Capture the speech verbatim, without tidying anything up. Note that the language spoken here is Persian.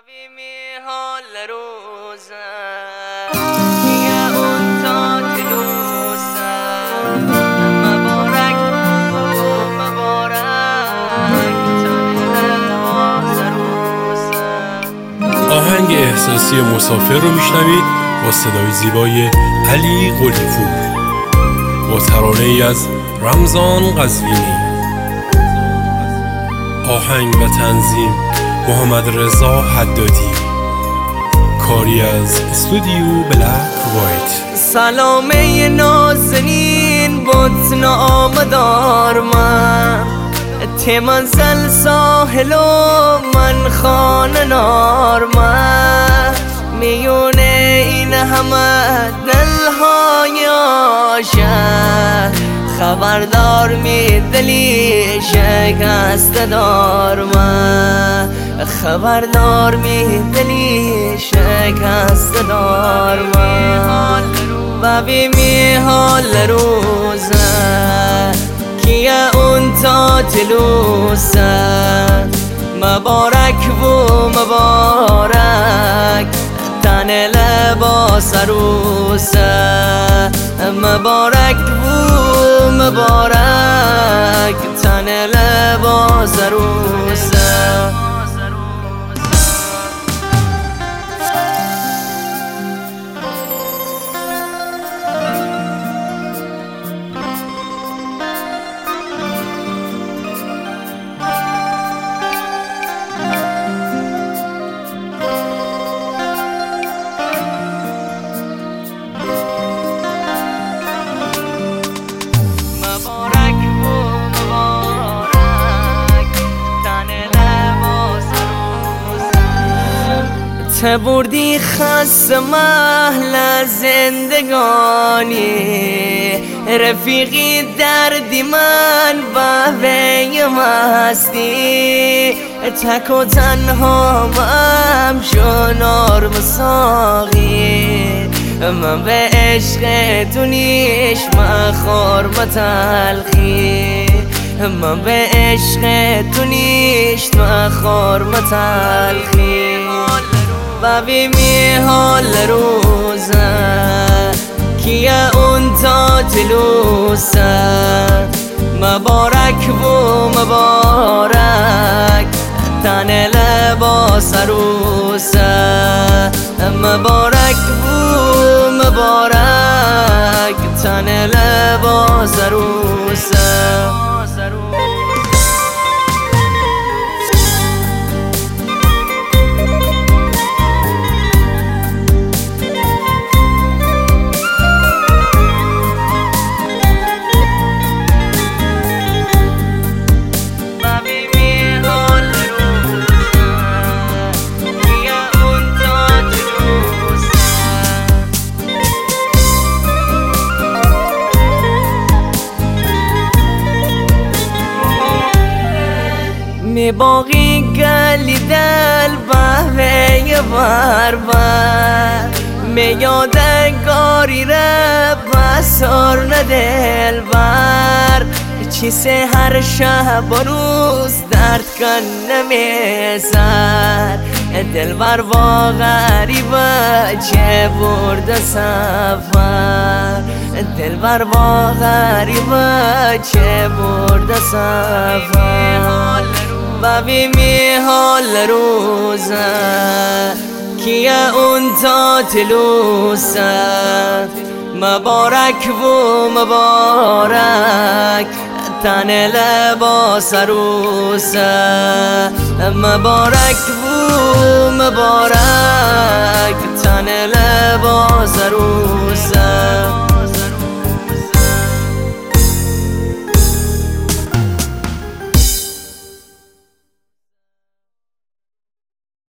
ببینی حال روزه یه اون تا جلوسه مبارک مبارک تنه روزه. آهنگ احساسی مسافر رو میشنوید با صدای زیبای علی قلی‌پور با ترانه ای از رمضان قزوینی. آهنگ و تنظیم محمد رضا حدادی. کاری از استودیو بلک وایت. سلامه نازنین بطن آمدار من تی منزل ساحل و من خانه نار من میونه این همه دلهای عاشق خبردار می دلی شکست دار من خبردار می دلی شکست دار من ببینی حال روزه کیه اون تا جلوسه مبارک و مبارک تن لباس عروسه مبارک و مبارک تن لباس عروسه. تبردی خست محل زندگانی رفیقی دردی من بهوه مستی تک و تنها من شنار مساقی من به عشق تو نیش مخور متلخی من به عشق تو نیش مخور متلخی ببینی حال روزه کیه اون تا جلوسه مبارک و مبارک تن لباس عروسه مبارک و مبارک تن لباس عروسه. می باقی گلی دل بهوه بربر می یادگاری ره بسار ندل بر چیسه هر شب و روز درد کن نمیزر دل بر با غریبه چه برد سفر دل بر با غریبه چه برد سفر ببینی حال روزه کیه اون تا جلوسه مبارک و مبارک تن لباس عروسه مبارک و مبارک تن لباس عروسه.